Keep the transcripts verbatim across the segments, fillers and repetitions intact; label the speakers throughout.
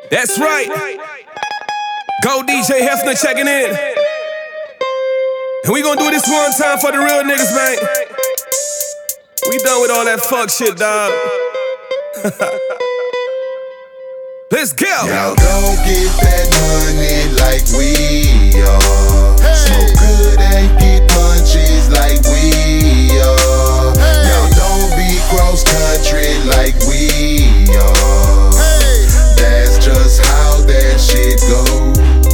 Speaker 1: That's right. Go D J Hefner checking in. And we gonna do this one time for the real niggas, man. We done with all that fuck shit, dog. Let's go.
Speaker 2: Y'all don't get that money like we are. Smoke good and get munchies like we are. Y'all don't be cross country like we are. That's just how that shit goes.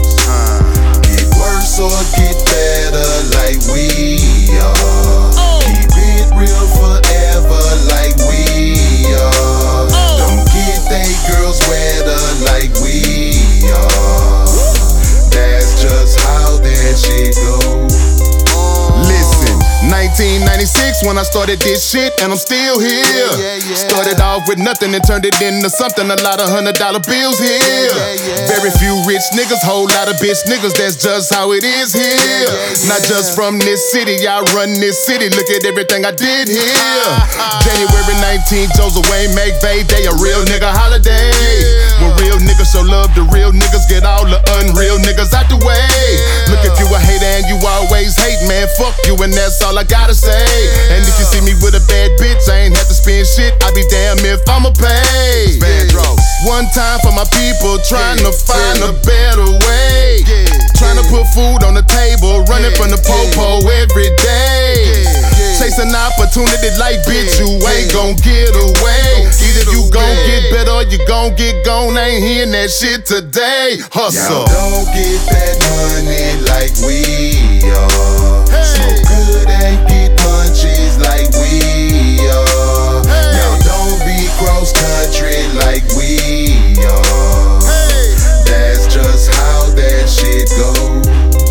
Speaker 2: Get worse or get better like we are. Keep it real forever like we are. Don't get they girls wetter like we are. That's just how that shit goes.
Speaker 3: Listen, nineteen ninety-six when I started this shit, and I'm still here.
Speaker 2: Yeah, yeah.
Speaker 3: Started off with nothing and turned it into something. A lot of hundred dollar bills here.
Speaker 2: Yeah, yeah.
Speaker 3: Very few rich niggas, whole lot of bitch niggas. That's just how it is here.
Speaker 2: Yeah, yeah.
Speaker 3: Not just from this city, I run this city. Look at everything I did here. January nineteenth, Joseph Wayne McVeigh Day, a real nigga holiday. When real niggas show love to real niggas, get all the unreal niggas out the way. Look, if you a hater and you always hate, man, fuck you, and that's all I gotta say. And if you see me with a bad bitch, I ain't have to spend shit. I be damn if I'ma pay. One time for my people, trying to find a better way. Trying to put food on the table, running from the po-po every day. Chasing opportunity like bitch, you ain't gon' get away. Either you gon' get better or you gon' get gone. I ain't hearing that shit today. Hustle.
Speaker 2: Y'all don't get that money like we are. Smoke good and get munchies like we are. Y'all don't be cross country like we are. That's just how that shit goes.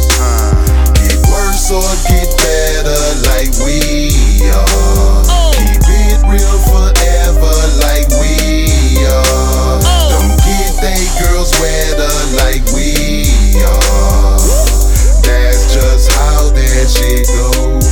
Speaker 2: Get worse or get better like we are. Keep it real forever like we are. Don't get they girls wetter like we are. That's just how that shit goes.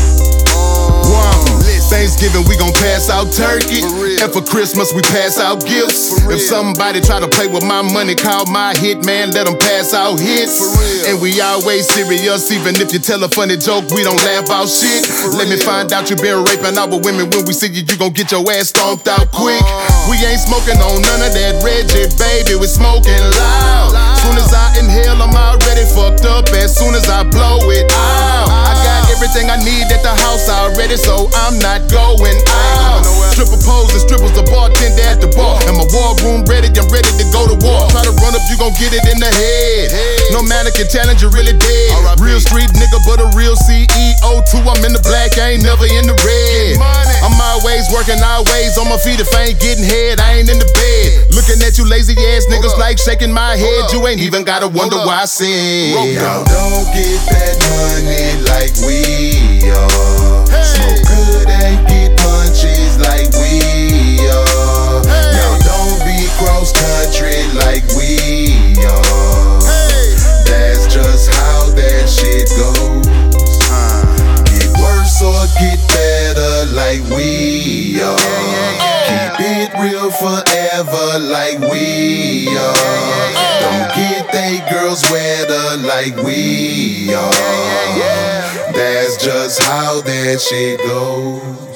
Speaker 3: Thanksgiving, we gon' pass out turkey. And for Christmas, we pass out gifts. If somebody try to play with my money, call my hit man, let them pass out hits. And we always serious, even if you tell a funny joke, we don't laugh out shit. Let me find out you been raping all the women. When we see you, you gon' get your ass stomped out quick. We ain't smoking on none of that Reggie, baby, we smoking loud. Soon as I inhale, I'm already fucked up. As soon as I blow it out, I got everything I need at the house already, so I'm not going out. Stripper pose and strippers, the bartender at the bar. And my war room ready, I'm ready to go to war. Try to run up, you gon' get it in the head. No man can challenge, you really dead. Real street nigga, but a real C E O too. I'm in the black, I ain't never in the red. I'm always working always on my feet. If I ain't getting head, I ain't in the bed. Looking at you lazy ass niggas like shaking my head. You ain't even gotta wonder why I said.
Speaker 2: Y'all don't get that money like we are. Smoke good and get munchies like we are. Y'all don't be cross country like we are. That's just how that shit goes. Get worse or get better like we are. Keep it real forever like we are. Don't get they girls wetter like we are. That's just how that shit goes.